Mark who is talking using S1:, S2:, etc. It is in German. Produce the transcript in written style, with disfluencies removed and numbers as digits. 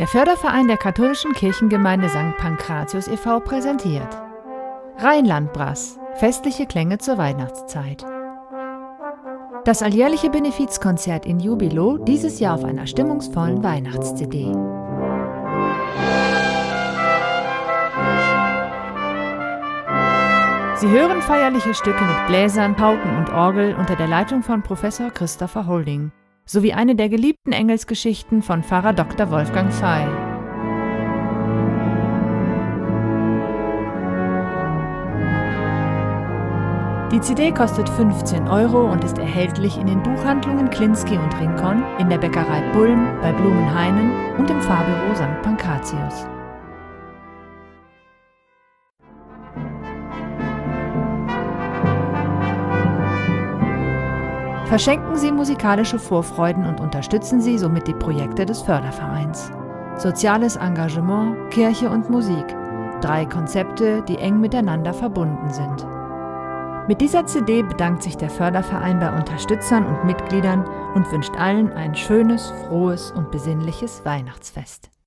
S1: Der Förderverein der katholischen Kirchengemeinde St. Pankratius e.V. präsentiert Rheinland-Brass – festliche Klänge zur Weihnachtszeit. Das alljährliche Benefizkonzert in Jubilo, dieses Jahr auf einer stimmungsvollen Weihnachts-CD. Sie hören feierliche Stücke mit Bläsern, Pauken und Orgel unter der Leitung von Professor Christopher Holding sowie eine der geliebten Engelsgeschichten von Pfarrer Dr. Wolfgang Feil. Die CD kostet 15 € und ist erhältlich in den Buchhandlungen Klinski und Rincon, in der Bäckerei Bulm, bei Blumenhainen und im Pfarrbüro St. Pankratius. Verschenken Sie musikalische Vorfreuden und unterstützen Sie somit die Projekte des Fördervereins. Soziales Engagement, Kirche und Musik. 3 Konzepte, die eng miteinander verbunden sind. Mit dieser CD bedankt sich der Förderverein bei Unterstützern und Mitgliedern und wünscht allen ein schönes, frohes und besinnliches Weihnachtsfest.